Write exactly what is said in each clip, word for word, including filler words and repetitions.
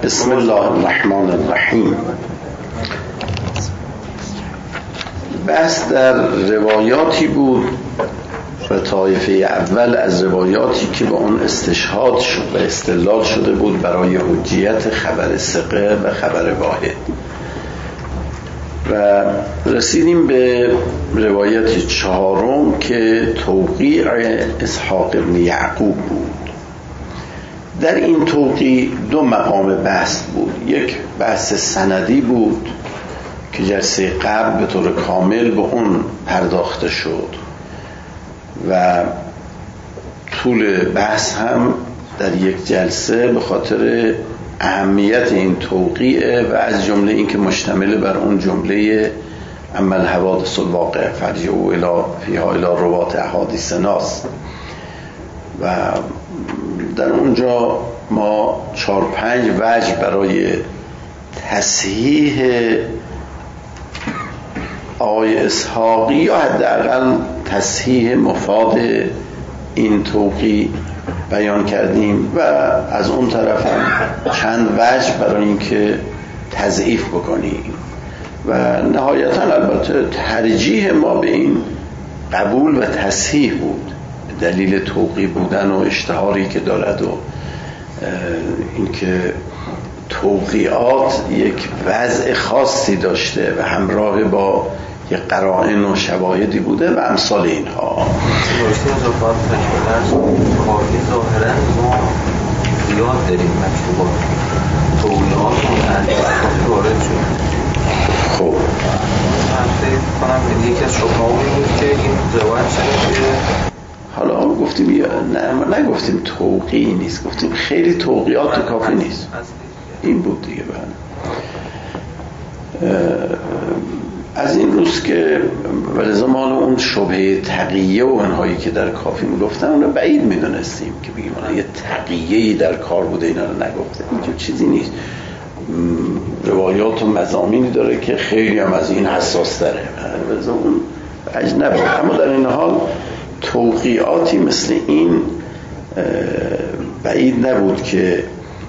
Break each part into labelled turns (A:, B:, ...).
A: بسم الله الرحمن الرحیم. بحث در روایاتی بود و طایفه اول از روایاتی که با اون استشهاد شد و استدلال شده بود برای حجیت خبر ثقه و خبر واحد، و رسیدیم به روایت چهارم که توقیع اسحاق بن یعقوب بود. در این توقیع دو مقام بحث بود. یک بحث سندی بود که جلسه قبل به طور کامل به اون پرداخته شد و طول بحث هم در یک جلسه به خاطر اهمیت این توقیع و از جمله این که مشتمل بر اون جمله اما الحوادث الواقعه فرجعوا الی فیها الی روات احادیث ناس، و در اونجا ما چهار پنج وجه برای تصحیح آقای اسحاقی یا حداقل تصحیح مفاد این توقیع بیان کردیم و از اون طرف هم چند وجه برای اینکه تضعیف بکنیم و نهایتا البته ترجیح ما به این قبول و تصحیح بود، دلیل توقیع بودن و اشتهاری که دارد و اینکه توقیعات یک وضع خاصی داشته و همراه با یک قرائن و شواهدی بوده و امثال اینها.
B: کاری ظاهرا ما زیاد داریم مکتوبات توقیعات اون وارد شد.
A: خب
B: من فکر کنم یکی از شبهه‌ها بود که این روایت شده که
A: حالا گفتیم یا نه نگفتیم توقیع نیست، گفتیم خیلی توقیعات کافی نیست. این بود دیگه. از این روز که ولذا ما اون شبهه تقیه و اونهایی که در کافی میگفتن اون رو بعید میدونستیم که بگیم یه تقیه‌ای در کار بوده اینا رو نگفته. اینجور چیزی نیست. روایات و مضامینی داره که خیلی هم از این حساس داره، ولذا اون بعید نبود. اما در این حال توقیعاتی مثل این بعید نبود که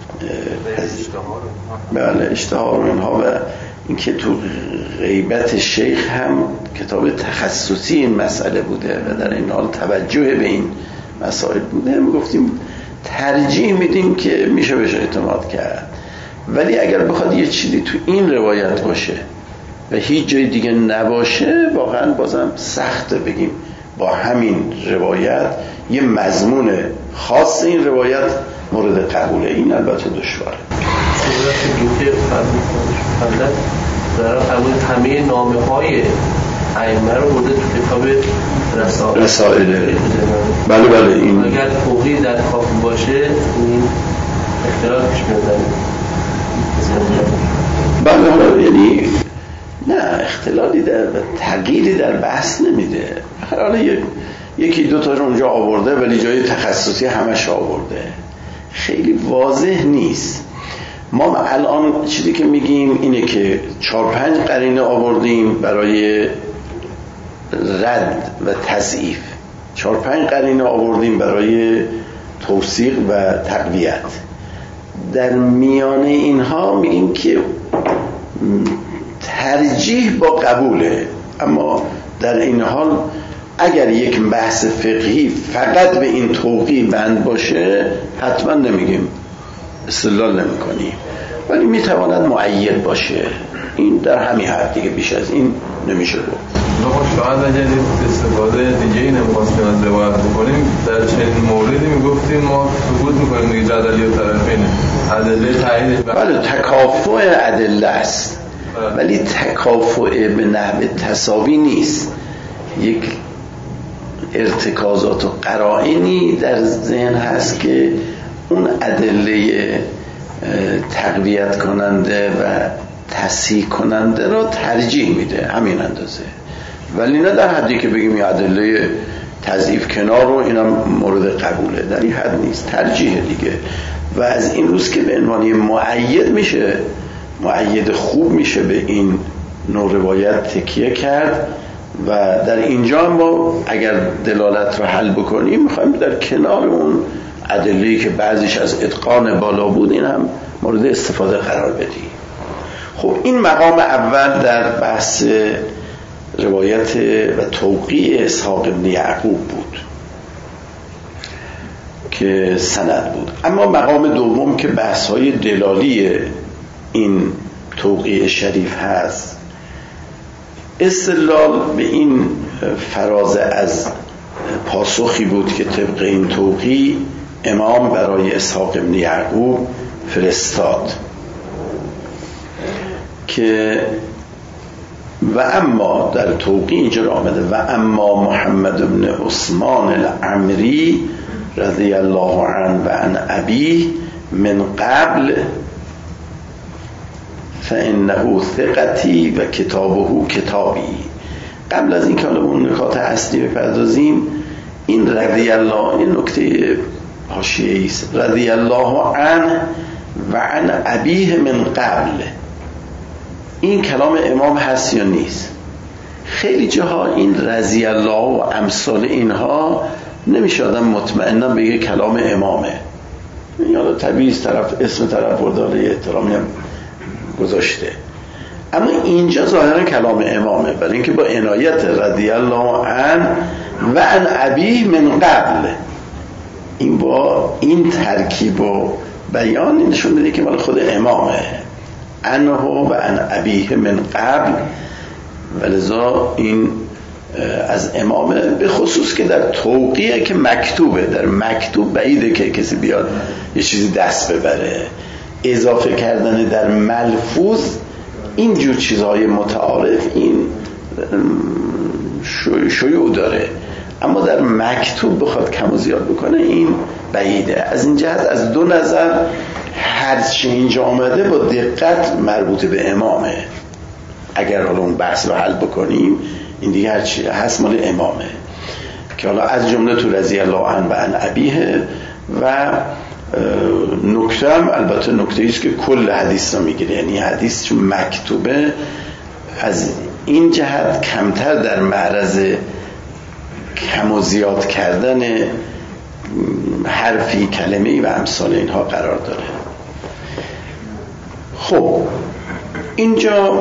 A: بله اشتهار و اینها، و اینکه تو غیبت شیخ هم کتاب تخصصی این مسئله بوده و در این حال توجه به این مسائل بوده. ما گفتیم ترجیح میدیم که میشه بهش اعتماد کرد، ولی اگر بخواد یه چیزی تو این روایت باشه و هیچ جای دیگه نباشه واقعا بازم سخته بگیم با همین روایت یه مضمون خاص این روایت مورد قبوله. این البته دشواره.
C: صورت دوکه فرمودن در قبول همه نامه های ائمه رو برده تو کتاب رسائل.
A: رسائل بله بله. این
C: اگر توقیع در کافی باشه این اختلاف پیش میاد.
A: بله حالا یعنی نه اختلالی در تغییری در بحث نمیده. حالا یک یکی دو تا رو اونجا آورده ولی جای تخصصی همش آورده، خیلی واضح نیست. ما الان چیزی که میگیم اینه که چهار پنج قرینه آوردیم برای رد و تضعیف، چهار پنج قرینه آوردیم برای توثیق و تقویت. در میان اینها میگیم که ترجیح با قبوله، اما در این حال اگر یک بحث فقهی فقط به این توقیع بند باشه حتما نمیگیم استدلال نمی کنیم، ولی میتواند معید باشه. این در همین حد دیگه، بیش از این نمیشه گفت.
D: شاید اگر استفاده دیگه ای نمیخواستیم از روایت بکنیم در چنین موردی میگفتیم ما ثبوت میکنیم دیگه جدلی و طرفینه ادله تعیین.
A: بله تکافؤ ادله است، ولی تکافؤ به نحو تساوی نیست. یک ارتکازات و قرائنی در ذهن هست که اون ادله تقویت کننده و تصحیح کننده را ترجیح میده، همین اندازه، ولی نه در حدی که بگیم یه ادله تضعیف کنار رو اینم مورد قبوله، در این حد نیست، ترجیح دیگه. و از این روز که به عنوان معید میشه، معید خوب میشه به این نوع روایت تکیه کرد و در اینجا ما اگر دلالت رو حل بکنیم میخوایم در کنار اون ادله‌ای که بعضیش از اتقان بالا بود این هم مورد استفاده قرار بدیم. خب این مقام اول در بحث روایت و توقیع اسحاق بن یعقوب بود که سند بود. اما مقام دوم که بحث‌های دلالی این توقیع شریف هست، استدلال به این فراز از پاسخی بود که طبق این توقیع امام برای اسحاق بن یعقوب فرستاد که و اما در توقیع اینجا آمده و اما محمد بن عثمان العمری رضی الله عنه و عن ابیه من قبل فانه ثقتی و کتابه کتابی. قبل از این که اون نکات اصلی بپردازیم، این رضی الله، این نکته حاشیه‌ای است، رضی الله عنه و عن ابیه من قبل، این کلام امام هست یا نیست؟ خیلی جاها این رضی الله و امثال اینها نمیشه آدم مطمئنا بگه کلام امامه، یالا طبیعی طرف اسم طرف برداره احترامی هم گذاشته، اما اینجا ظاهرا کلام امامه، برای اینکه با عنایت رضی الله عنه و عن ابیه من قبل، این با این ترکیب و بیان نشون میده که مال خود امامه، عنه و عن ابیه من قبل، ولذا این از امامه، به خصوص که در توقیه که مکتوبه، در مکتوب بعیده که کسی بیاد یه چیزی دست ببره. اضافه کردن در ملفوظ اینجور چیزهای متعارف این شیوع داره، اما در مکتوب بخواد کم و زیاد بکنه این بعیده. از این جهت از دو نظر هر چی اینجا آمده با دقت مربوط به امامه. اگر حالا اون بحث رو حل بکنیم، این دیگه هر چی هست مال امامه، که حالا از جمله تو رضی الله عنه و عن ابیه و نکته هم البته نکته ایست که کل حدیث رو میگیره، یعنی حدیث چون مکتوبه از این جهت کمتر در معرض کم و زیاد کردن حرفی کلمه‌ای و امثال اینها قرار داره. خب اینجا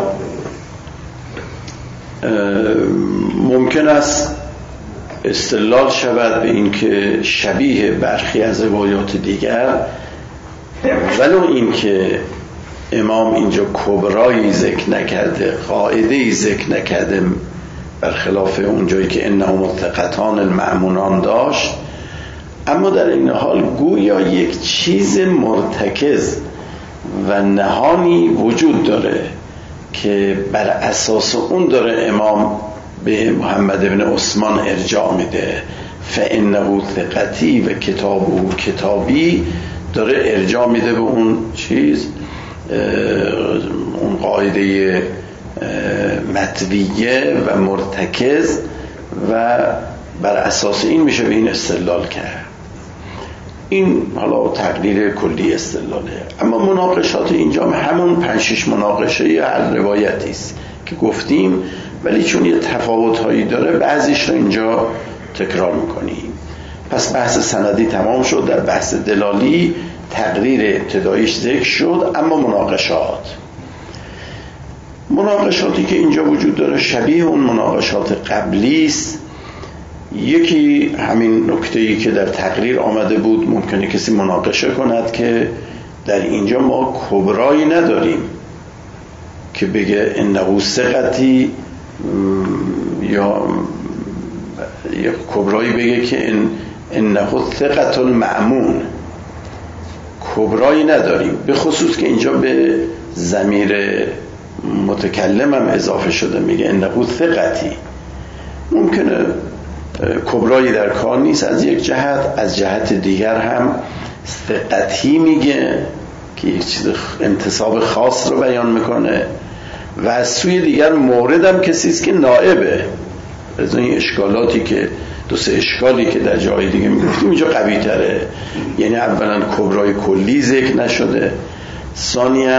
A: ممکن است استدلال شود به این که شبیه برخی از روایات دیگر، ولو این که امام اینجا کبرایی ذکر نکرده، قاعده‌ای ذکر نکرده، برخلاف اونجایی که انهم ثقتان المأمونان داشت، اما در این حال گویا یک چیز مرتکز و نهانی وجود داره که بر اساس اون داره امام به محمد بن عثمان ارجاع میده، فانه ثقتی و کتابه کتابی، داره ارجاع میده به اون چیز، اون قاعده مطویه و مرتکز، و بر اساس این میشه به این استدلال کرد. این حالا تقریر کلی استدلاله. اما مناقشات اینجا هم همون پنج شش مناقشه هر روایتی است که گفتیم، ولی چون یه تفاوت هایی داره بعضیش رو اینجا تکرار میکنیم. پس بحث سندی تمام شد. در بحث دلالی تقریر ابتداییش ذکر شد، اما مناقشات مناقشاتی که اینجا وجود داره شبیه اون مناقشات قبلی است. یکی همین نکته‌ای که در تقریر آمده بود، ممکنه کسی مناقشه کند که در اینجا ما کبرایی نداریم که بگه انه ثقتی، یا یا کبرایی بگه که ان انه ثقت المأمون، کبرایی نداریم، به خصوص که اینجا به ضمیر متکلم هم اضافه شده، میگه انه ثقتی. ممکنه کبرایی در کار نیست از یک جهت، از جهت دیگر هم ثقتی میگه که یک چیز انتصاب خاص رو بیان میکنه، و از سوی دیگر مورد هم کسی است که نائبه. از این اشکالاتی که دو سه اشکالی که در جای دیگه میگفتیم اینجا قوی تره، یعنی اولا کبرای کلی ذکر نشده، ثانیاً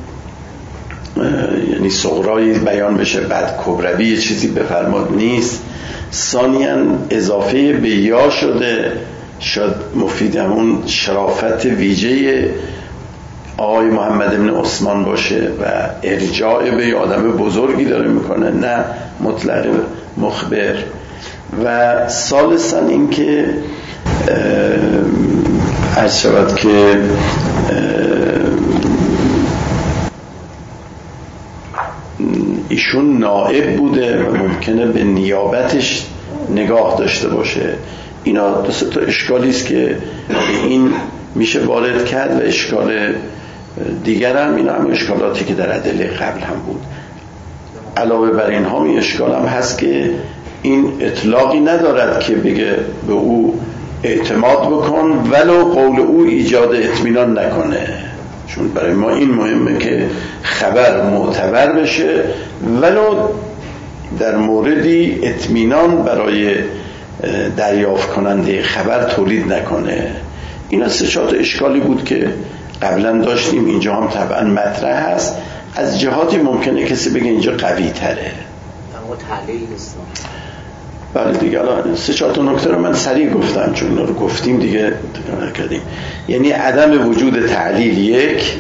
A: یعنی صغرایی بیان بشه بعد کبروی یه چیزی بفرماد نیست، ثانیاً اضافه به یا شده، شاید مفید همون شرافت ویژه آقای محمد بن عثمان باشه و ارجاع به آدم بزرگی داره میکنه، نه مطلق مخبر. و ثالثاً این که عرض شود که ایشون نائب بوده و ممکنه به نیابتش نگاه داشته باشه. اینا دو سه تا اشکالی است که این میشه وارد کرد و اشکال دیگر هم اینا هم اشکالاتی که در ادله قبل هم بود. علاوه بر اینها این اشکال هم هست که این اطلاقی ندارد که بگه به او اعتماد بکن ولو قول او ایجاد اطمینان نکنه، چون برای ما این مهمه که خبر معتبر بشه ولو در موردی اطمینان برای دریافت کننده خبر تولید نکنه. اینا سه چهار اشکالی بود که قبلا داشتیم، اینجا هم طبعا مطرح هست. از جهاتی ممکنه کسی بگه اینجا قوی تره،
E: اما تحلیل نیست.
A: بله دیگه الان سه چهار تا نکته رو من سریع گفتم چون اینا رو گفتیم دیگه تکرار کردیم. یعنی عدم وجود تعلیل یک،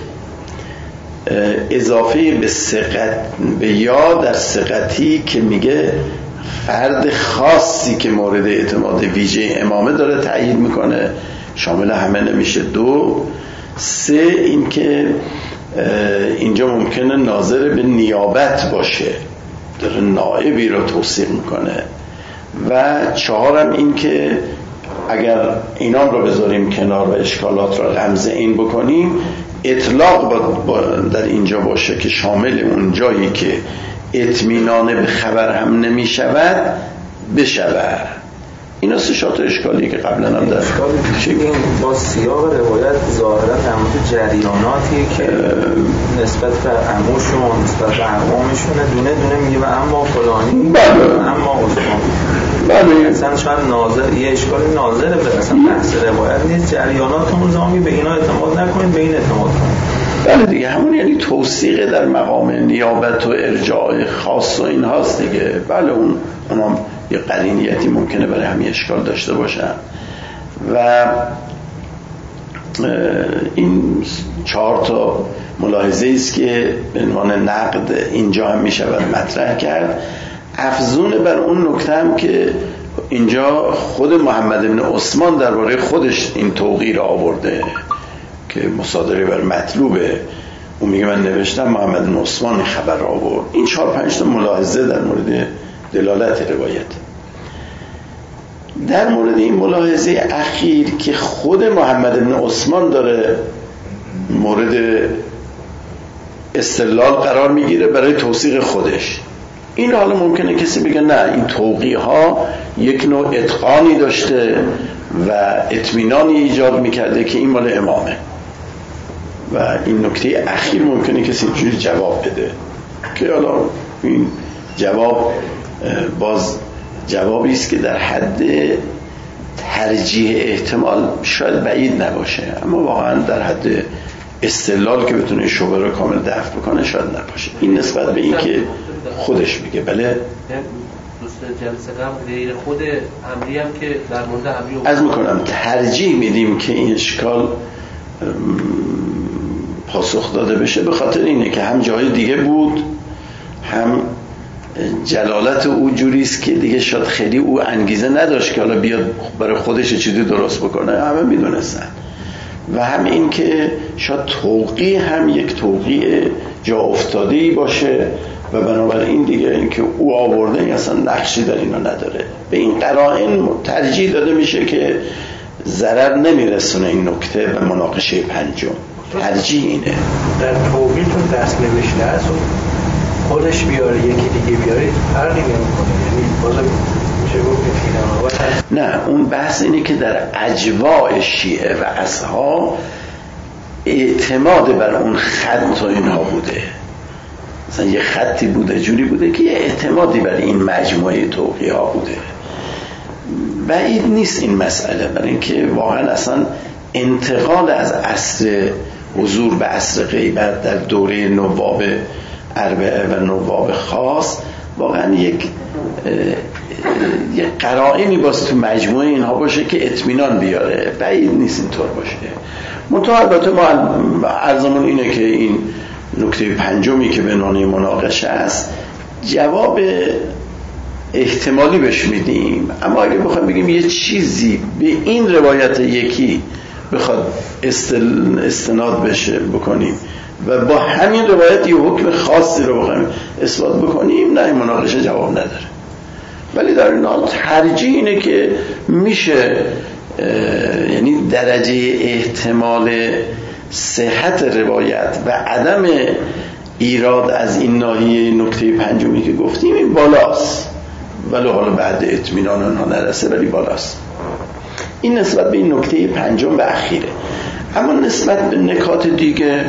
A: اضافه به ثقت به یا در ثقتی که میگه فرد خاصی که مورد اعتماد ویژه امامه داره تأیید میکنه، شامل همه نمیشه. دو، سه این که اینجا ممکنه ناظر به نیابت باشه، داره نائبی رو توصیق میکنه. و چهارم این که اگر اینام رو بذاریم کنار و اشکالات رو رمز این بکنیم، اطلاق در اینجا باشه که شامل اون جایی که اطمینان به خبر هم نمی شود بشود. اینا سه شات اشکالی که قبلا هم در
B: این با سیاق روایت ظاهرا در مورد جریاناتی که نسبت به عموشون نسبت به عمومشونه دونه دونه میگه و اما فلانی اما عثمان.
A: بله
B: اصلا شاید ناظر یه اشکال ناظره به اصلا بحث روایت نیست. جریاناتمون زامی به اینا اعتماد نکنید، به این اعتماد کنید.
A: بله دیگه همون یعنی توثیق در مقام نیابت و ارجاع خاص و این هاست دیگه. بله اون اونم یه قرینیتی ممکنه برای همین اشکال داشته باشن. و این چهار تا ملاحظه است که به عنوان نقد اینجا هم می شود مطرح کرد. افزون بر اون نکته هم که اینجا خود محمد بن عثمان درباره خودش این توقیر آورده که مصادره بر مطلوبه. اون میگه من نوشتم محمد بن عثمان خبر آورد. این چهار پنج تا ملاحظه در مورد دلالت روایت. در مورد این ملاحظه اخیر که خود محمد بن عثمان داره مورد استدلال قرار میگیره برای توثیق خودش، این حالا ممکنه کسی بگه نه این توقیه ها یک نوع اتقانی داشته و اطمینانی ایجاد میکرده که این مال امامه. و این نکته اخیر ممکنه کسی اینجوری جواب بده که حالا این جواب باز جوابی است که در حد ترجیح احتمال شاید بعید نباشه، اما واقعا در حد استدلال که بتونه شبهه رو کامل دفع بکنه شاید نباشه. این نسبت به این که خودش میگه. بله
C: دوست جلسه قبل غیر خود امری هم که در مورد امری
A: از میکنم ترجیح میدیم که این اشکال پاسخ داده بشه، به خاطر اینه که هم جای دیگه بود، هم جلالت او جوریست که دیگه شاید خیلی او انگیزه نداشت که حالا بیاد برای خودش چیزی درست بکنه، همه میدونستن. و هم این که شاید توقیع هم یک توقیع جا افتاده‌ای باشه و بنابراین دیگه این که او آورده این اصلا نقشی در اینا نداره. به این قرائن ترجیح داده میشه که ضرر نمیرسونه این نکته و مناقشه پنجم. ترجیح اینه.
F: در توقیعتون دست نوشته است و خودش بیاره یکی دیگه بیاره فرقی نمیکنه، یعنی بازم میشه گفت فیلم.
A: نه اون بحث اینه که در اجواء شیعه و اصحاب اعتماد بر اون خط و اینها بوده، مثلا یه خطی بوده جوری بوده که یه اعتمادی بر این مجموعه توقیه ها بوده. بعید نیست این مسئله، برای اینکه واقعا اصلا انتقال از عصر حضور به عصر غیبت در دوره نواب اربعه و نواب خاص واقعا یک یک قرائنی باز تو مجموعه اینها باشه که اطمینان بیاره. بعید نیست اینطور باشه. منتها البته ما عرضمون اینه که این نکته پنجمی که به عنوان مناقشه است جواب احتمالی بهش میدیم، اما اگه بخوایم بگیم یه چیزی به این روایت یکی بخواد استناد بشه بکنیم و با همین روایت یه حکم خاصی رو بخوایم اثبات بکنیم، نه این مناقشه جواب نداره. ولی در این حال ترجیح اینه که میشه یعنی درجه احتمال صحت روایت و عدم ایراد از این ناحیه نکته پنجمی که گفتیم این بالاست، ولی حالا بعد اطمینان اونها نرسه ولی بالاست. این نسبت به این نکته پنجم و اخیره. اما نسبت به نکات دیگه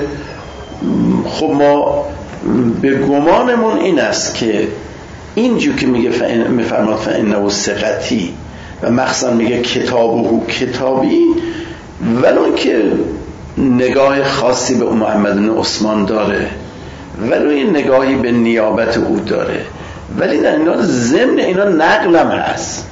A: خب ما به گمانمون این است که اینجور که میگه میفرماد فانه ثقتی و مخصوصا میگه کتابه کتابی، ولو که نگاه خاصی به محمد بن عثمان داره، ولو نگاهی به نیابت او داره، ولی در اینا ضمن اینا نقلم هست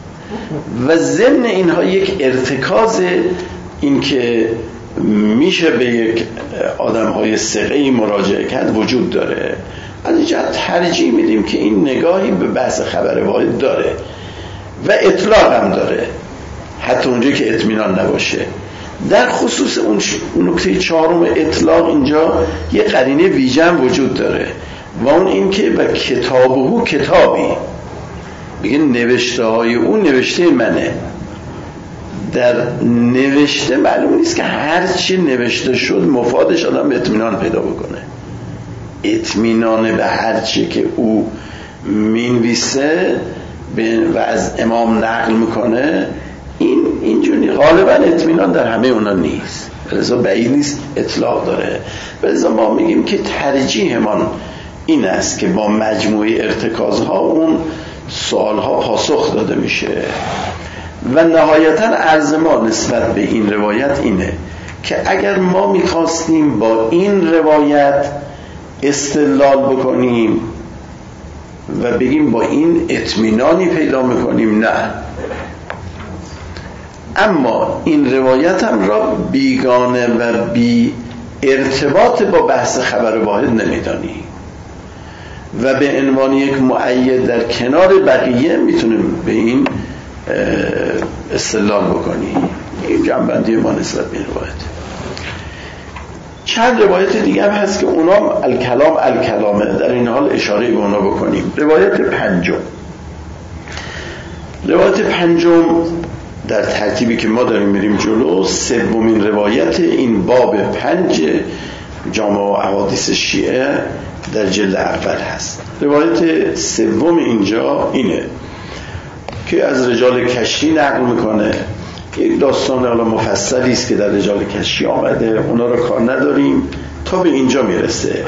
A: و ضمن اینها یک ارتکاز این که میشه به یک آدم‌های ثقه‌ای مراجعه کرد وجود داره. از این جهت ترجیح میدیم که این نگاهی به بحث خبر واحد داره و اطلاق هم داره، حتی اونجایی که اطمینان نباشه. در خصوص اون نکته چهارم اطلاق اینجا یه قرینه ویژه وجود داره و اون این که و کتابه کتابی، میگه نوشته های اون نوشته منه. در نوشته معلوم نیست که هر چی نوشته شد مفادش آدم اطمینان پیدا بکنه. اطمینان به هر چی که او مینویسه و از امام نقل میکنه، این اینجوری غالبا اطمینان در همه اونا نیست، لذا بعید نیست اطلاق داره. لذا ما میگیم که ترجیحمان این است که با مجموعه ارتکازها اون سوالها پاسخ داده میشه. و نهایتا عرض ما نسبت به این روایت اینه که اگر ما میخواستیم با این روایت استدلال بکنیم و بگیم با این اطمینانی پیدا میکنیم، نه، اما این روایت هم را بیگانه و بی ارتباط با بحث خبر واحد نمیدانیم و به عنوان یک مؤید در کنار بقیه میتونیم به این استدلال بکنیم. این جنبندی ما نسبت به این روایت. چند روایت دیگه هم هست که اونا الکلام الکلامه، در این حال اشاره به اونا بکنیم. روایت پنجم روایت پنجم در ترتیبی که ما داریم میریم جلو سومین روایت این باب پنج جامع احادیث شیعه در جلد اول هست. روایت سوم اینجا اینه که از رجال کشی نقل میکنه. یک داستان حالا مفصلی است که در رجال کشی آمده، اونا رو کار نداریم. تا به اینجا میرسه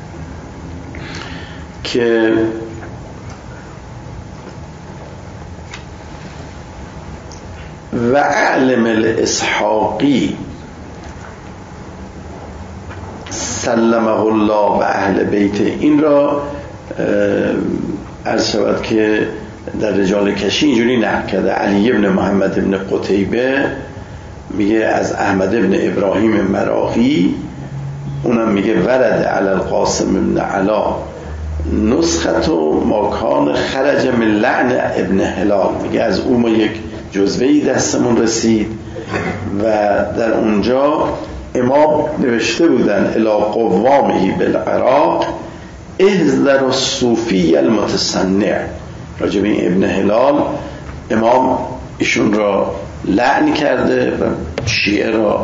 A: که و اعلم الاسحاقی سلمه الله و اهل بیت. این را عرض شود که در رجال کشی اینجوری نقل کرده. علی ابن محمد ابن قتیبه میگه از احمد ابن ابراهیم مراغی، اونم میگه ورد علی القاسم ابن علا نسخت و ماکان خرج من لعن ابن هلال. میگه از اون ما یک جزوهی دستمون رسید و در اونجا امام نوشته بودن الی قوامهی بالعراق احذر الصوفی المتصنع. راجب این ابن هلال امام ایشون را لعن کرده و شیعه را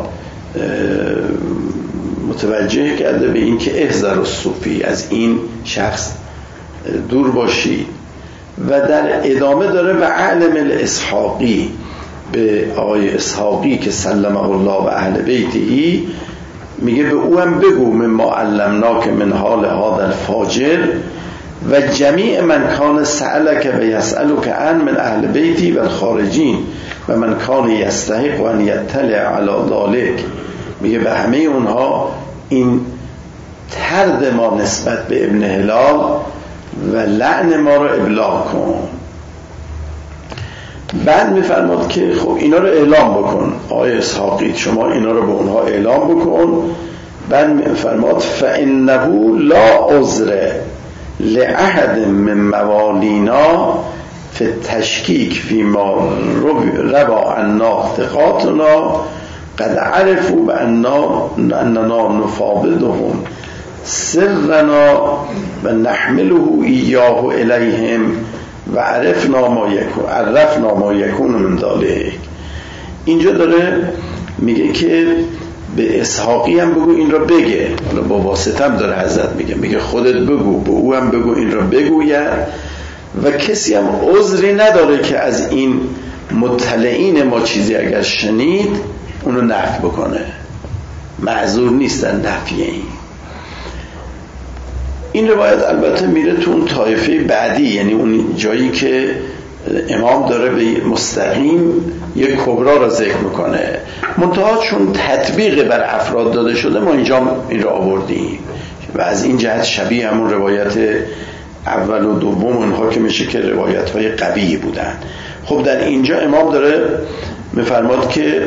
A: متوجه کرده به این که احذر الصوفی، از این شخص دور باشید. و در ادامه داره و علم الاسحاقی، به آقای اسحاقی که سلمه الله و اهل بیتی، میگه به او هم بگو مما علمناک من حال هذا الفاجر و جمیع من کان سألک و یسألک عن من اهل بیتی و الخارجین و من کان یستحق و ان یطلع علی ذلک. میگه به همه اونها این طرد ما نسبت به ابن هلال و لعن ما رو ابلاغ کن. بعد میفرماد که خب اینا رو اعلام بکن آقای اسحاقی، شما اینا رو به اونها اعلام بکن. بعد میفرماد فانه لا عذر لأحد من موالینا فی التشکیک فیما روی عنا ثقاتنا قد عرفوا بأننا نفاوضهم سرنا و نحمله ایاه الیهم و عرفنا ما یکون عرفنا ما یکون من ذلک. اینجا داره میگه که به اسحاقی هم بگو این را بگه، حالا با واسطه هم داره حضرت میگه میگه خودت بگو، به او هم بگو این را بگوید و کسی هم عذری نداره که از این مطلعین ما چیزی اگر شنید اونو نفی بکنه، معذور نیستن نفی این. این روایت البته میره تو اون طایفه بعدی، یعنی اون جایی که امام داره به مستقیم یک کبرا را ذکر میکنه، منتها چون تطبیق بر افراد داده شده ما اینجا این را آوردیم و از این جهت شبیه همون روایت اول و دوم اونها که میشه که روایت های قوی بودن. خب در اینجا امام داره میفرماد که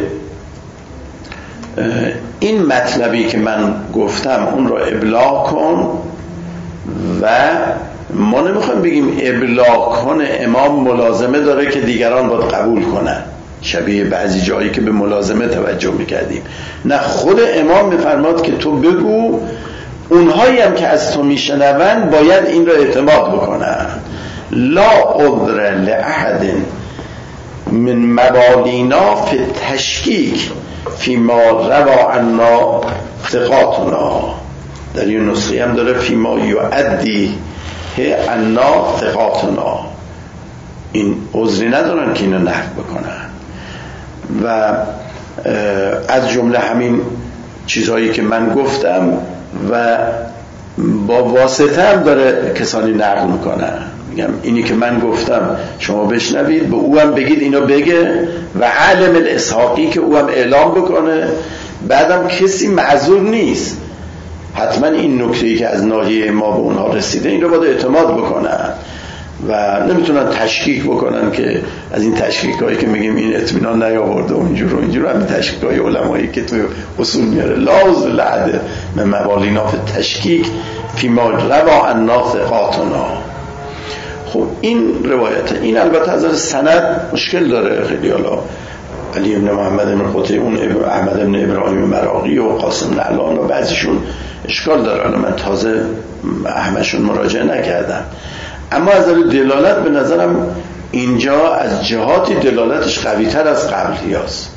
A: این مطلبی که من گفتم اون را ابلاغ کن و ما نمیخوایم بگیم ابلاغ کن امام ملازمه داره که دیگران باید قبول کنن، شبیه بعضی جایی که به ملازمه توجه میکردیم. نه، خود امام میفرماد که تو بگو، اونهایی هم که از تو میشنون باید این را اعتماد بکنن. لا عذر لأحد من موالینا فی التشکیک فیما روا عنا ثقاتنا. در این نسخه هم داره فیما یعدی عنا ثقاتنا. این عذری ندارن که اینو نفی بکنن و از جمله همین چیزهایی که من گفتم و با واسطه هم داره کسانی نقل میکنن. میگم اینی که من گفتم شما بشنوید، به او هم بگید اینو بگه و عالم الاسحاقی که او هم اعلام بکنه. بعدم کسی معذور نیست، حتما این نکته‌ای که از ناحیه ما به اونها رسیده این رو باید اعتماد بکنن و نمیتونن تشکیک بکنن که از این تشکیکایی که میگیم این اطمینان نیاورده و اینجور و اینجور، همین تشکیکای علمایی که تو اصول میاره لاز لعده من موالینا فی تشکیک فیما روا عنا ثقاتنا. خب این روایت این البته از سند مشکل داره خیلی، حالا علی بن محمد بن قطعی اون احمد بن ابراهیم مراغی و قاسم نعلان و بعضیشون اشکال داره، حالا من تازه اهمشون مراجعه نکردم، اما از دلالت به نظرم اینجا از جهاتی دلالتش قوی تر از قبلی هست.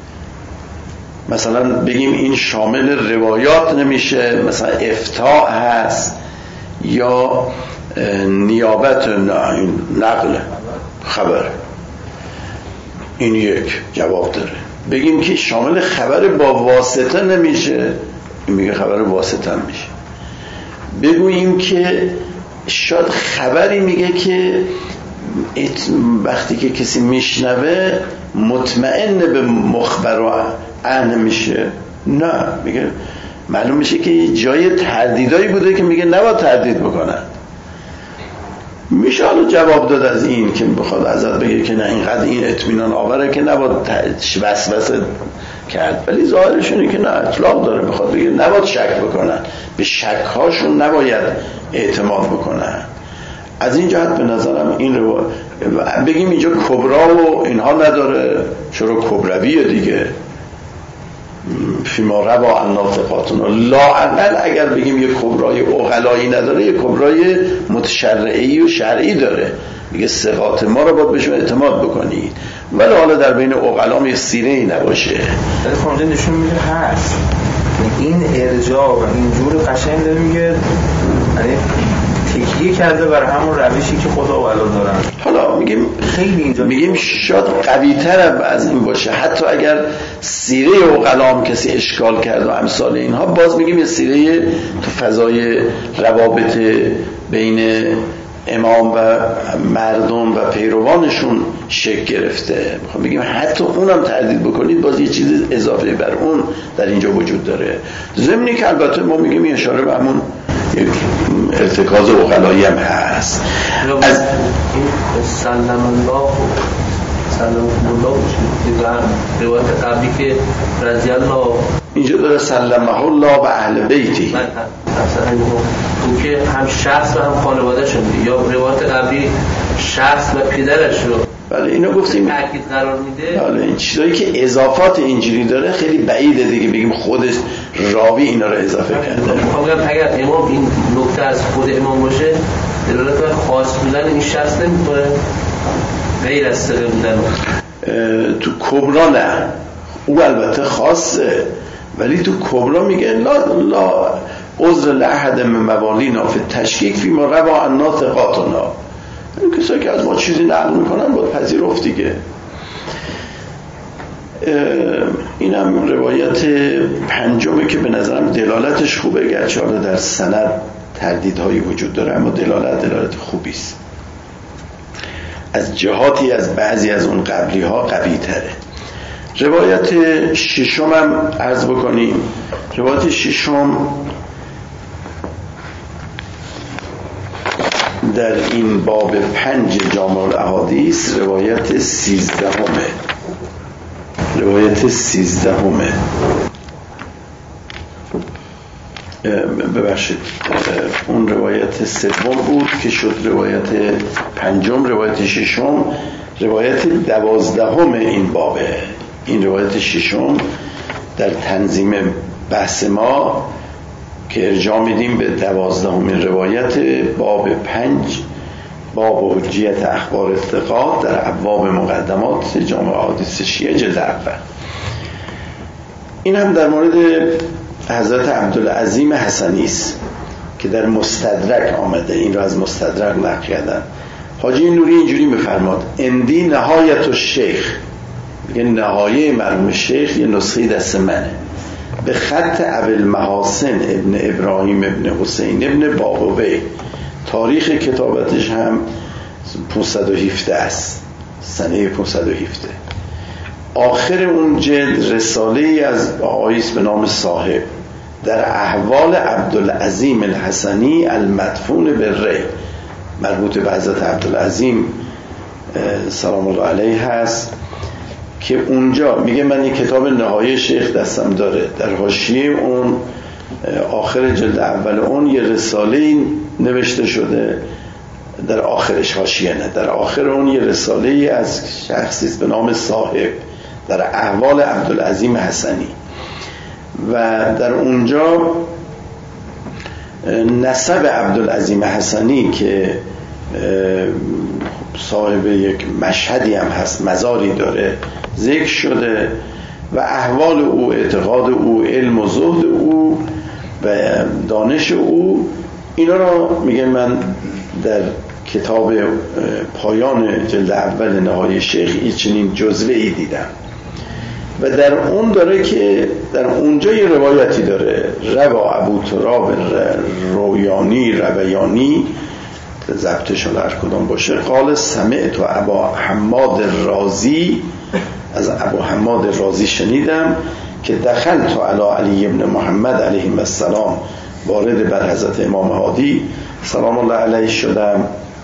A: مثلا بگیم این شامل روایات نمیشه، مثلا افتاء هست یا نیابت نقل خبر، این یک جواب داره. بگیم که شامل خبر با واسطه نمیشه، این میگه خبر واسطه میشه. بگوییم که شاید خبری میگه که وقتی که کسی میشنوه مطمئن به مخبر و عن میشه، نه، میگه معلوم میشه که جای تردیدایی بوده که میگه نباید تردید بکنن. میشه حالا جواب داد از این که بخواد ازت بگه که نه اینقدر این اطمینان آوره که نباید وسوسه کرد، ولی ظاهرشونه که نه، اطلاق داره، بخواد بگه نباید شک بکنن، به شک هاشون نباید اعتماد بکنن. از این جهت به نظرم این رو بگیم اینجا کبرا و اینها نداره، چرا کبرویه دیگه، فیما روا عنا ثقاتنا. لااقل اگر بگیم یه کبرای عقلایی نداره، یه کبرای متشرعی و شرعی داره، میگه ثقات ما رو باید بهشون اعتماد بکنید، ولی حالا در بین عقلام یه سینه‌ای نباشه.
B: ولی خونده نشون میده هست این ارجاع و اینجور قشنگ داره میگه، یعنی تکیه کرده بر همون روشی که خدا و علا دارن.
A: حالا میگیم
B: خیلی اینجا
A: میگیم شاید قوی تر از این باشه، حتی اگر سیره عقلام کسی اشکال کرد و امثال اینها، باز میگیم یه سیره تو فضای روابط بین امام و مردم و پیروانشون شکل گرفته. میخوام بگیم حتی اونم تردید بکنید، باز یه چیز اضافه بر اون در اینجا وجود داره. ضمنی که البته ما میگیم این اشاره به همون یک ارتکاز عقلایی هم هست.
C: از این سلم الله سلمکم الله باشه. در روایت قبلی که رضی الله
A: اینجا داره سلمه الله و اهل بیتی،
C: مثلا اون که هم شخص و هم خانواده‌ش میگه، یا روایت قبلی شخص و پدرش رو
A: بله اینو گفتیم
C: تاکید قرار میده.
A: بله این چیزایی که اضافات اینجوری داره خیلی بعیده دیگه بگیم خودش راوی اینا رو اضافه کرده.
C: میخوام بگم اگر امام این نکته از خود امام باشه دلالت بر خاص بودن این شخص نمیکنه غیر از ثقه بودن.
A: تو کبرا نه، او البته خاصه ولی تو کبرا میگه لا لا عذر لأحد من موالینا فی تشکیک فی ما روا عنا ثقاتنا. این کسایی که از ما چیزی نقل میکنن باید پذیرفت دیگه. اینم روایت پنجمه که به نظرم دلالتش خوبه، گرچه در سند تردیدهایی وجود داره اما دلالت دلالت خوبی است. از جهاتی از بعضی از اون قبلی ها قوی تره. روایت ششم هم عرض بکنیم. روایت ششم در این باب پنج جامع الاحادیث روایت سیزدهمه. روایت سیزدهمه ببخشید اون روایت سوم بود که شد روایت پنجم. روایت ششم روایت دوازدهم این بابه. این روایت ششم در تنظیم بحث ما که ارجاع میدیم به دوازدهمین روایت باب پنج، باب حجیت اخبار الثقات در ابواب مقدمات جامع احادیث شیعه جلد اول. این هم در مورد حضرت عبدالعظیم حسنی است که در مستدرک آمده. این را از مستدرک نقل کردن. حاجی نوری اینجوری میفرماد اندی نهایت الشیخ، میگه نهایه مرحوم شیخ یه نسخه دست منه، به خط ابوالمحاسن محاسن ابن ابراهیم ابن حسین ابن بابوی. تاریخ کتابتش هم پانصد و هفده است، سنه پانصد و هفده. آخر اون جلد رساله از آقایی به نام صاحب در احوال عبدالعظیم الحسنی المدفون بالری، مربوط به حضرت عبدالعظیم سلام الله علیه هست که اونجا میگه من این کتاب نهایه شیخ دستم داره، در حاشیه اون آخر جلد اول اون یه رساله نوشته شده، در آخرش حاشیه نه، در آخر اون یه رساله از شخصی به نام صاحب در احوال عبدالعظیم حسنی و در اونجا نسب عبدالعظیم حسنی که صاحب یک مشهدی هم هست، مزاری داره، ذکر شده و احوال او، اعتقاد او، علم و زهد او و دانش او. اینا را میگه من در کتاب پایان جلد اول نهایه شیخ این چنین جزوه ای دیدم و در اون داره که در اونجا یه روایتی داره روا ابو تراب رویانی رویانی ضبطش هر کدام باشه قال سمعت و ابا حماد رازی، از ابو حماد رازی شنیدم که دخلت علی علی ابن محمد علیه السلام، وارد بر حضرت امام هادی سلام الله علیه شدم،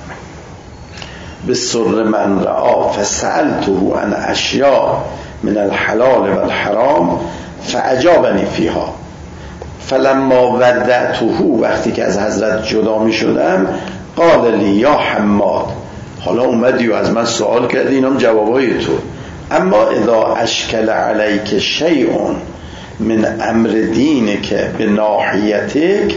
A: به سر من رعا فسألته عن اشیاء من الحلال و الحرام فاجابنی فیها فلما ودعته، وقتی که از حضرت جدا می شدم قال لی یا حماد، حالا اومدی و از من سوال کردی اینم جوابای تو، اما اذا اشکل علیک شیء من امر دینک به ناحیتک،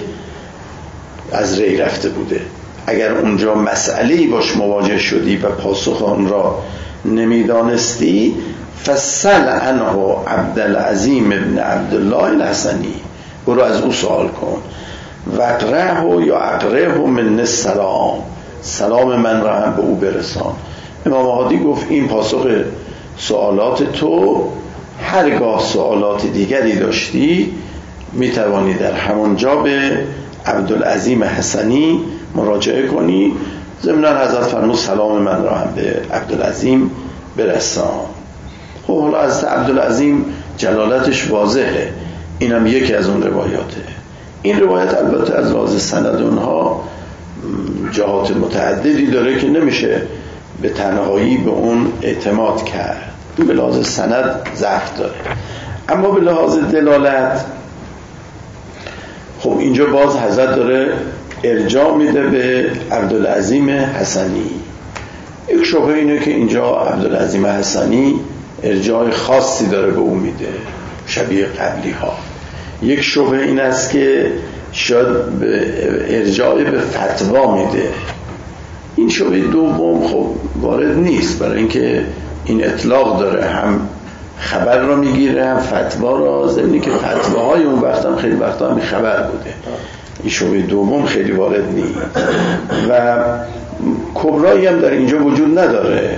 A: از ری رفته بوده، اگر اونجا مسئله‌ای باش مواجه شدی و پاسخ آن را نمیدانستی فسل عنه عبدالعظیم ابن عبدالله الحسنی، برو از او سوال کن، و اقرعه یا اقرعه من السلام، سلام من را هم به او برسان. امام هادی گفت این پاسخ سوالات تو، هرگاه سوالات دیگری داشتی میتوانی در همونجا به عبدالعظیم حسنی مراجعه کنی. ضمناً حضرت فرمود سلام من را هم به عبدالعظیم برسان. خب حالا از عبدالعظیم جلالتش واضحه، اینم یکی از اون روایاته. این روایت البته از لحاظ سند اونها جهات متعددی داره که نمیشه به تنهایی به اون اعتماد کرد. این به لحاظ سند ضعف داره. اما به لحاظ دلالت خب اینجا باز حضرت داره ارجاع میده به عبدالعظیم حسنی. یک شبهه اینه که اینجا عبدالعظیم حسنی ارجاع خاصی داره به اون میده شبیه قبلی ها. یک شبهه این است که شاید ارجاع به فتوا میده. این شبهه دوم خب وارد نیست، برای اینکه این اطلاق داره، هم خبر رو میگیره هم فتوا رو، ضمنی که فتواهای اون وقت هم خیلی وقتا هم خبر بوده. این شبهه دوم خیلی وارد نیست و کبرایی هم در اینجا وجود نداره.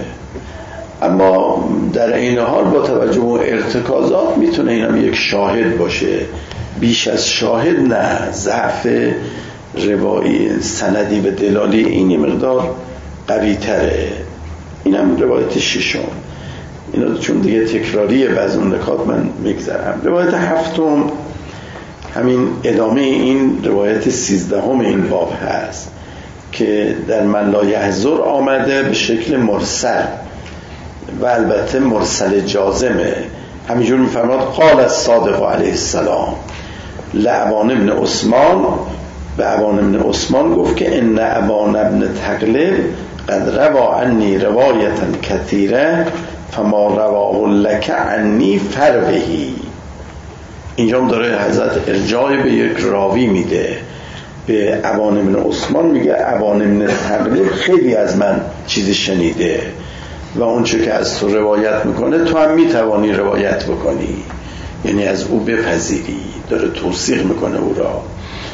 A: اما در این حال با توجه به ارتکازات میتونه این هم یک شاهد باشه. بیش از شاهد نه، ضعف روایی سندی و دلالی این مقدار قوی تره. این هم روایت ششم. اینا چون دیگه تکراریه بعض اون نکات من میگذرم. روایت هفتم همین ادامه این روایت سیزدهم این باب هست که در من لا یحضر آمده به شکل مرسل و البته مرسل جازمه. همینجور میفرماد قال الصادق علیه السلام لعبان ابن عثمان، به عبان ابن عثمان گفت که ان عبان ابن تغلب قد روا عنی روایتا کثیره فما رواه لک عنی فروهی. اینجا هم داره حضرت ارجاع به یک راوی میده. به عبان ابن عثمان میگه عبان ابن تغلب خیلی از من چیزی شنیده و اون چه که از تو روایت میکنه تو هم میتوانی روایت بکنی، یعنی از او بپذیری. داره توصیق میکنه او را.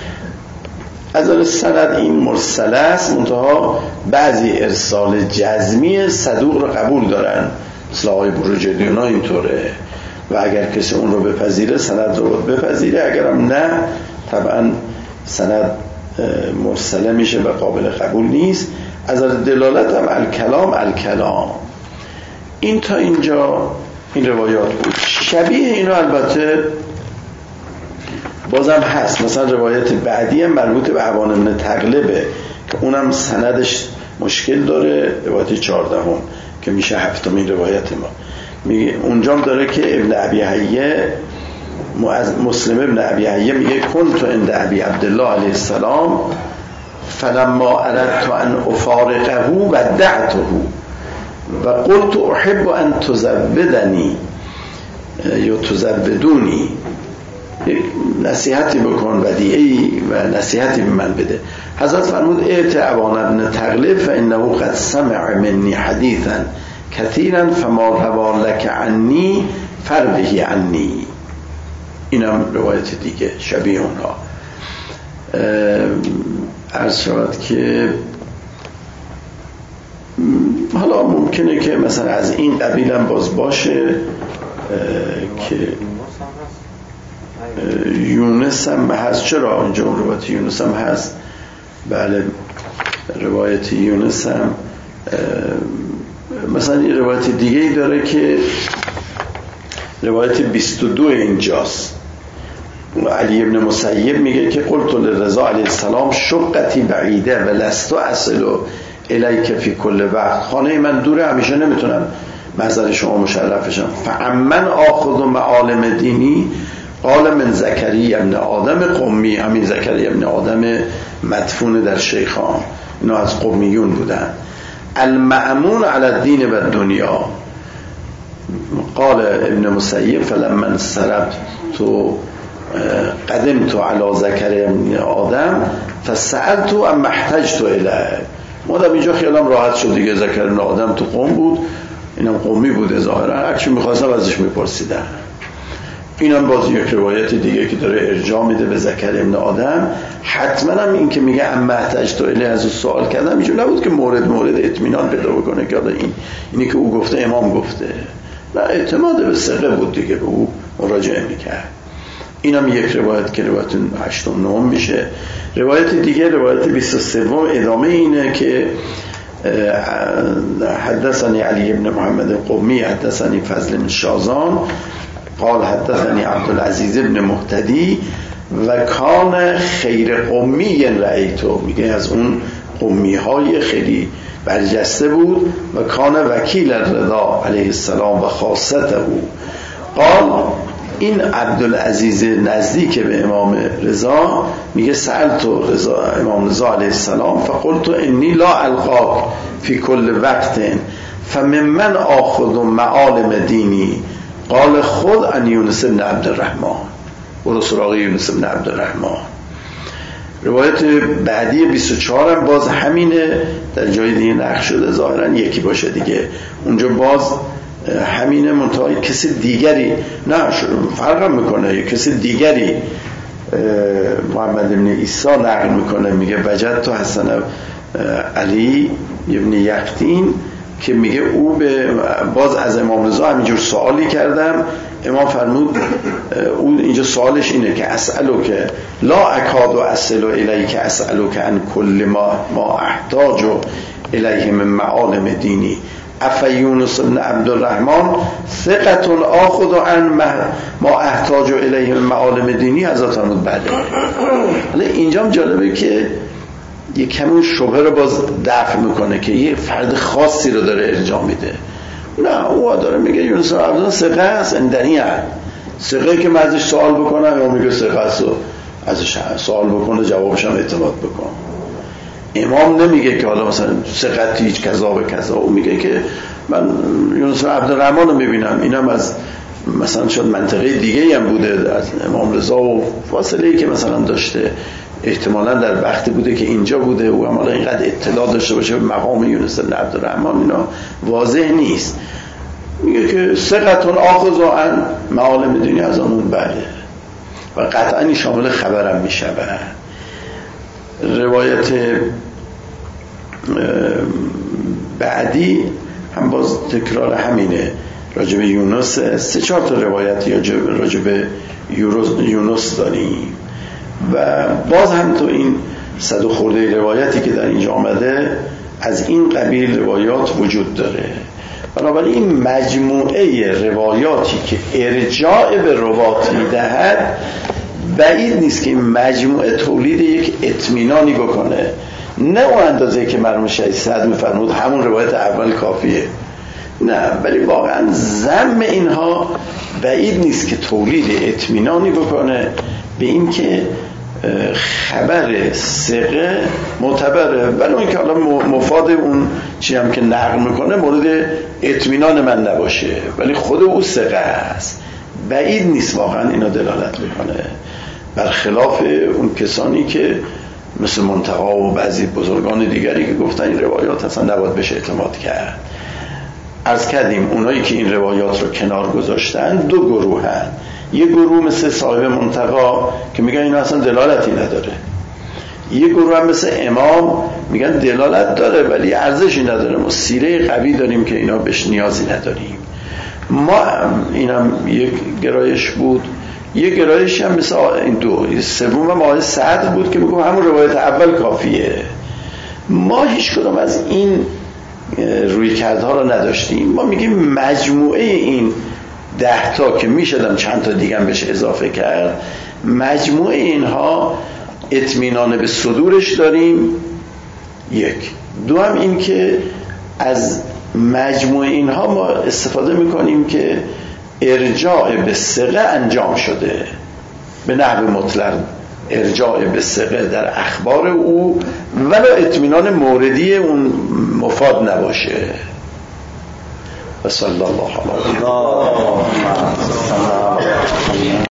A: از آن سند این مرسل است، منتها بعضی ارسال جزمی صدوق رو قبول دارن، مثل آقای بروجردیونا اینطوره و اگر کسی اون رو بپذیره سند رو بپذیره، اگرم نه طبعا سند مرسله میشه و قابل قبول نیست. از آن دلالت هم الکلام الکلام. این تا اینجا این روایات بود. شبیه اینو البته بازم هست، مثلا روایت بعدی هم مربوط به عبان ابن تغلبه که اونم سندش مشکل داره، روایت چهاردهم که میشه هفتمین روایت ما. میگه اونجام داره که ابن ابی حیه مسلم ابن ابی حیه میگه کنت عند ابی عبدالله علیه السلام فلما اردت ان افارقه ودعته و قلت احب ان تزودنی یا تزودونی، نصیحتی بکن ودیعی و نصیحتی به من بده. حضرت فرمود ائت عبان ابن تغلب فانه قد سمع منی حدیثا کثیرا فما روا لک عنی فروه عنی. اینم روایت دیگه شبیه اونها. عرض شود که حالا ممکنه که مثلا از این قبیل هم باز باشه که یونس هم هست. چرا اینجا روایت یونس هم هست؟ بله روایت یونس هم مثلا این روایت دیگه ای داره که روایت بیست و دو اینجاست. علی ابن مسیب میگه که قلت لرضا علیه السلام شقتی بعیده و لستو اصلو الیک فی کل وقت، خانه من دوره همیشه نمیتونم محضر شما مشرف بشم. فعمن آخذ معالم دینی قال من زکری ابن آدم قمی، همین زکری ابن آدم مدفون در شیخان، اینا از قمیون بودن. المأمون علی الدین و دنیا قال ابن مسیب فلما انصرفت تو قدمت علی زکری ابن آدم فسألت اما احتجت الیه. مادم اینجا خیالم راحت شد دیگه، زکری ابن آدم تو قم بود، اینم قمی بوده ظاهرا، هرچی میخواستم ازش میپرسیدن. اینم باز یک روایت دیگه که داره ارجاع میده به زکری ابن آدم. حتما هم این که میگه اما احتجت الیه از او سوال کردم اینجور نبود که مورد مورد اطمینان پیدا بکنه که این اینی که او گفته امام گفته، نه اعتماد به ثقه بود دیگه، به او مراجعه میکرد. اینم یک روایت که روایت هشتم نهم میشه. روایت دیگه روایت بیست و سه ادامه اینه که حدثني علی ابن محمد قمی حدثني فضل بن شازان قال حدثني عبدالعزیز ابن مهتدی و کان خیر قمی رأیتو، میگه از اون قمی های خیلی برجسته بود و کان وکیل رضا علیه السلام و خاصته بود. قال این عبدالعزیز نزدیک به امام رضا میگه سألت رضا امام رضا علیه السلام فقلت انی لا القاک فی کل وقت فممن آخذ معالم دینی قال خود ان یونس بن عبدالرحمن برو سراغ یونس بن عبدالرحمن. روایت بعدی بیست و چهار هم باز همینه، در جای دیگه نقش شده، ظاهرا یکی باشه دیگه، اونجا باز همینه منتها کسی دیگری نه فرق میکنه، یه کسی دیگری محمد بن عیسی نقل میکنه، میگه وجد تو حسن علی ابن یقطین که میگه او به باز از امام رضا همینجور سوالی کردم، امام فرمود او اینجا سوالش اینه که اسألو که لا اکاد و اسألو الیک اسألو که ان کل ما ما احتاج الیه من معالم دینی افا یونس بن عبدالرحمن ثقة آخذ عن ما احتاج الیه من معالم دینی حضرت فرمود بله. حالا اینجا جالبه که یک کمی شبهه رو باز دفع میکنه که یه فرد خاصی رو داره ارجاع میده. نه او داره میگه یونس بن عبدالرحمن ثقه است، این در این حد ثقه که من ازش سوال بکنم یا میگه ثقه است و ازش سوال بکنه جوابش هم اعتماد بکنم. امام نمیگه که حالا مثلا ثقتی هیچ کذا به کذا، او میگه که من یونس بن عبدالرحمن رو میبینم، اینم از مثلا شاید منطقه دیگه هم بوده از امام رضا و فاصله ای که مثلا داشته، احتمالا در وقتی بوده که اینجا بوده، او هم حالا اینقدر اطلاع داشته باشه به مقام یونس بن عبدالرحمن اینا واضح نیست. میگه که ثقتون آخذ عن معالم دینی از آنون بله و قطعا این شامل خبرم میشه. روایت بعدی هم باز تکرار همینه، راجب یونس سه چهار تا روایت راجب یونس داریم و باز هم تو این صد و خورده روایتی که در اینجا آمده از این قبیل روایات وجود داره. بنابراین این مجموعه روایاتی که ارجاع به روات میدهد بعید نیست که این مجموعه تولید یک اطمینانی بکنه، نه اون اندازه که مرحوم شیخ سعد میفرمود همون روایت اول کافیه، نه، ولی واقعا ضم اینها بعید نیست که تولید اطمینانی بکنه به این که خبر ثقه معتبره، ولی اون که حالا مفاد اون چی هم که نقل میکنه مورد اطمینان من نباشه، ولی خود او ثقه است. بعید نیست واقعا اینا دلالت میکنه، برخلاف اون کسانی که مثل منتقی و بعضی بزرگان دیگری که گفتن این روایات اصلا نباید بهش اعتماد کرد. عرض کردیم اونایی که این روایات رو کنار گذاشتن دو گروه هن. یه گروه مثل صاحب منتقی که میگن اینا اصلا دلالتی نداره، یه گروه هم مثل امام میگن دلالت داره ولی ارزشی نداره، ما سیره قوی داریم که اینا بهش نیازی نداریم. ما اینم یک گرایش بود، یک گرایش هم مثل این دو سوم هم آقای سعد بود که میگم همون روایت اول کافیه. ما هیچ کدوم از این روی کردها رو نداشتیم، ما میگیم مجموعه این ده تا که میشدم چند تا دیگه هم بهش اضافه کرد، مجموعه اینها اطمینان به صدورش داریم، یک. دو هم این که از مجموعه اینها ما استفاده میکنیم که ارجاع به ثقه انجام شده، به نحو مطلق ارجاع به ثقه در اخبار او ولی اطمینان موردی اون مفاد نباشه. و صلی الله علیه و